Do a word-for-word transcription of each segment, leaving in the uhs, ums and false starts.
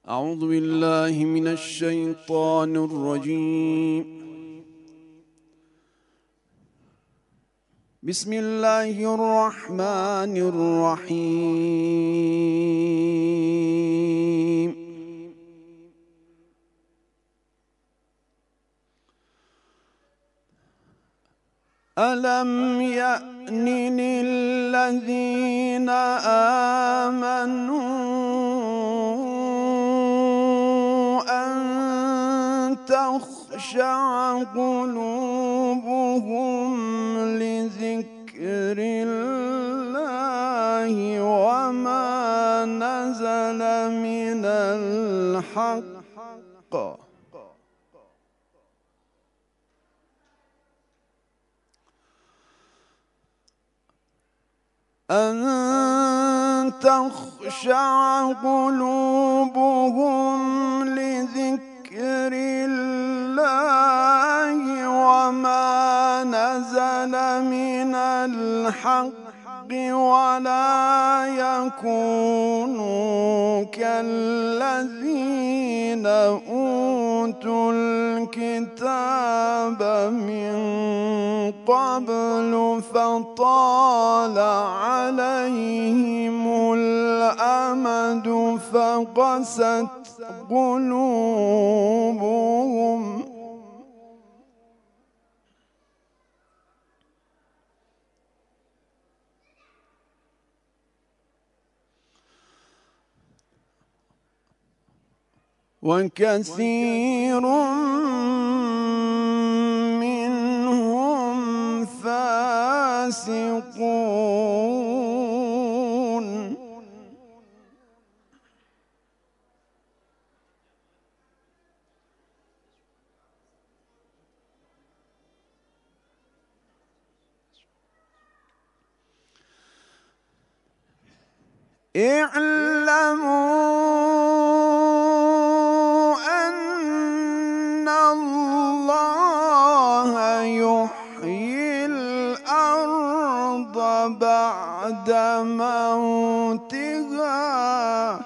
أعوذ بالله من الشيطان الرجيم. بسم الله الرحمن الرحيم. ألم يأن للذين آمنوا تخشع قلوبهم لذكر الله وما نزل من الحق أن تخشع قلوبهم لذكر الله وما نزل من الحق ولا يكونوا كالذين أوتوا الكتاب من قبل فطال عليهم الأمد فقست قلوبهم وكثير منهم فاسقون. اعلموا أن الله يحيي الأرض بعد موتها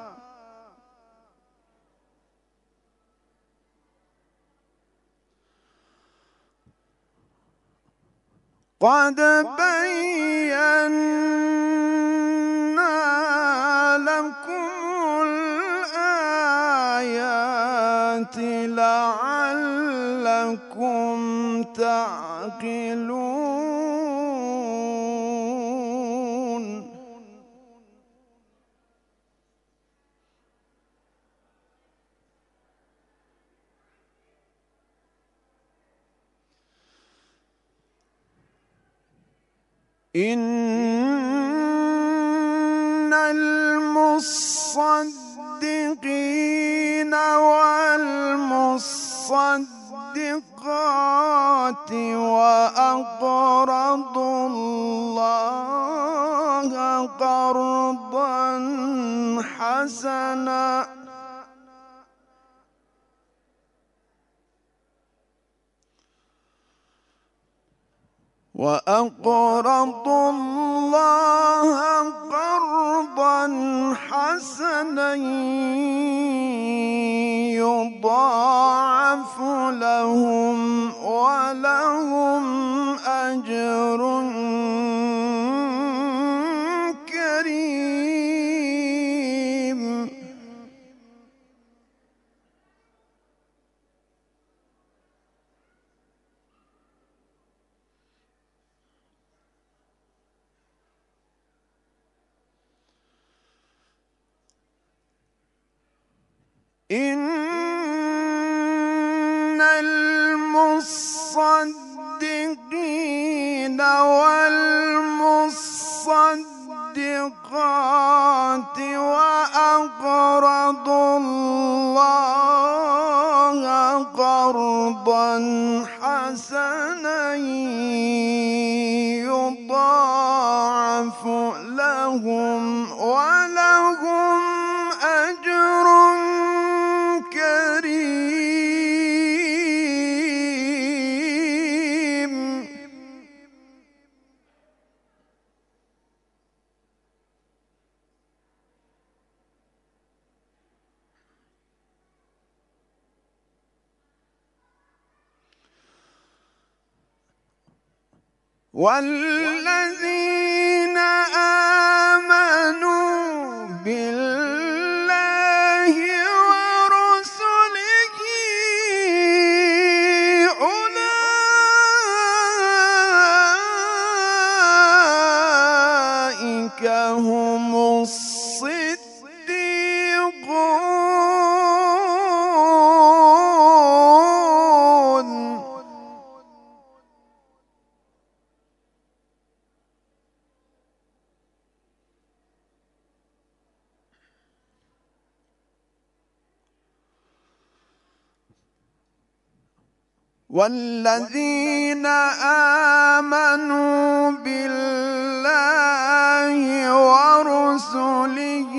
قد بينا لكم الآيات لعلكم تعقلون. إن المصدقين والمصدقات وأقرضوا الله قرضا حسنا وأقرضوا الله قرضا حسنا يضاعف لهم ولهم أجر كريم. إن المصدقين والمصدقات وأقرضوا الله قرضا حسنا يضاعف لهم ولهم أجر كريم. والذين آمنوا بالله ورسله أولئك هم الصديقون. والذين آمنوا بالله ورسله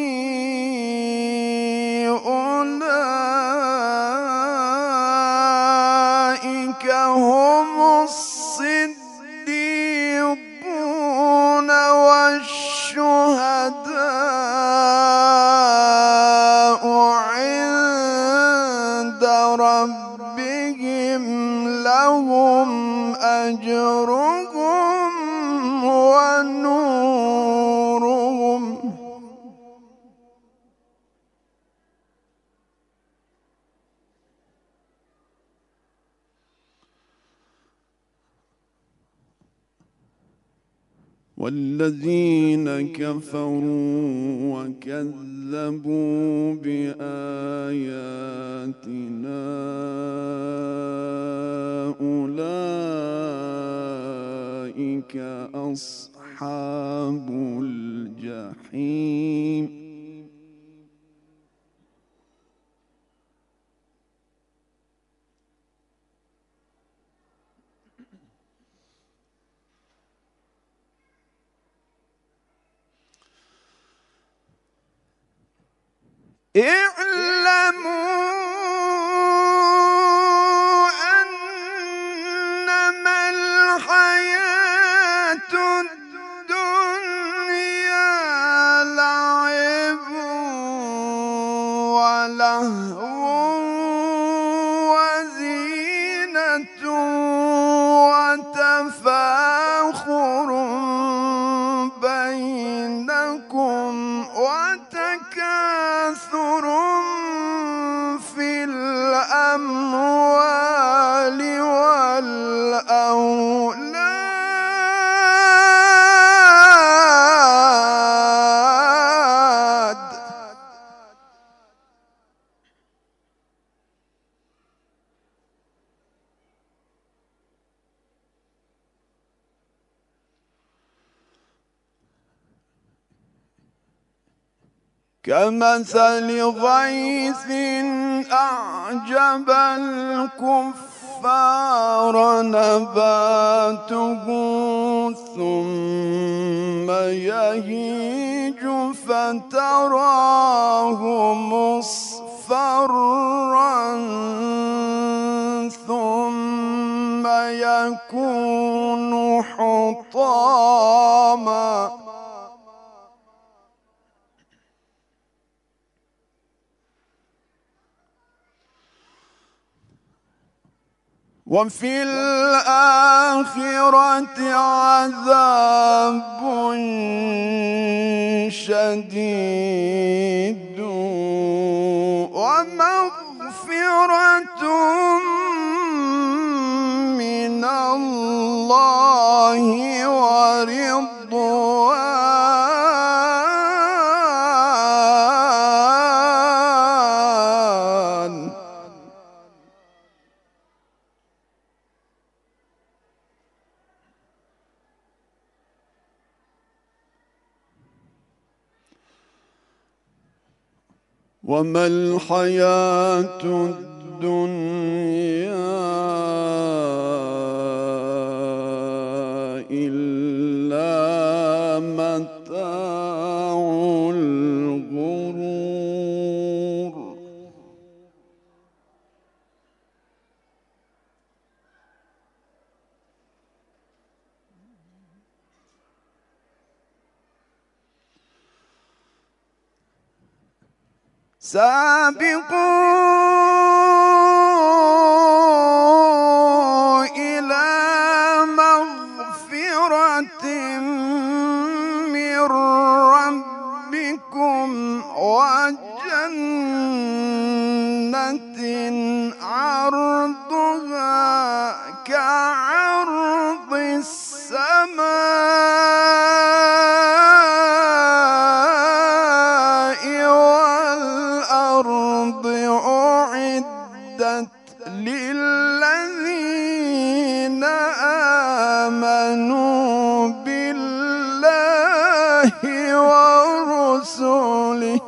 أولئك هم الصديقون والشهداء عند ربهم لهم أجرهم ونورهم. والذين كفروا وكذبوا بآياتنا أولئك أصحاب الجحيم. اعلموا أنما الحياة الدنيا لعب ولهو وزينة وتفاخر بينكم وتكاثر في الأموال والأولاد. كمثل غيث أعجب الكفار نباته ثم يهيج فتراه مصفرا ثم يكون حطاما وفي الآخرة عذاب شديد ومغفرة من الله ورضوان. وما الحياة الدنيا إلا متاع الغرور. سابقوا إلى مغفرة وجنة عرضها كعرض السماء والأرض أعدت للذين آمنوا بالله ورسله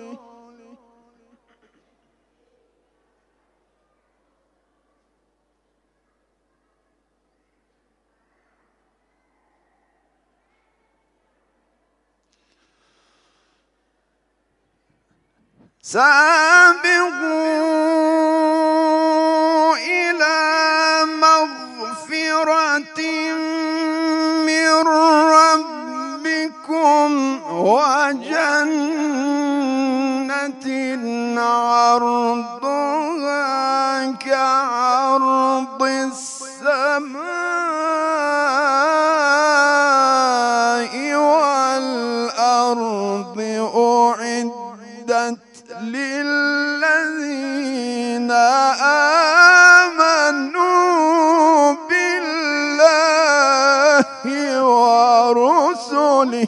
سابقوا إلى مغفرة من ربكم وجنة عرضها كعرض السماء والأرض أعدت للذين آمنوا بالله ورسله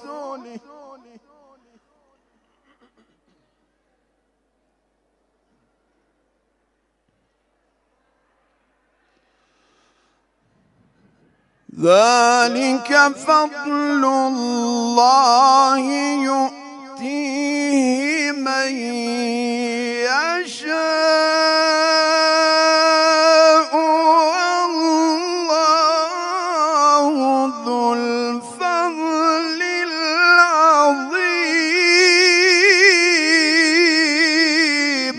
ذلك فضل الله يؤتيه من يشاء والله ذو الفضل العظيم.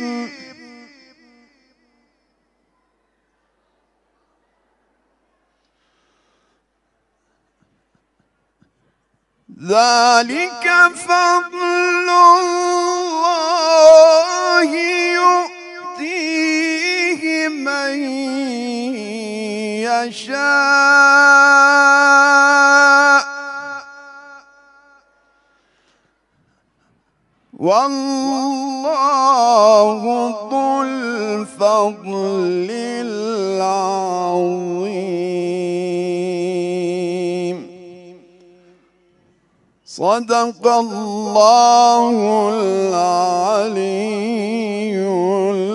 ذلك فضل الله يؤتيه من يشاء والله ذو الفضل العظيم. صدق الله العلي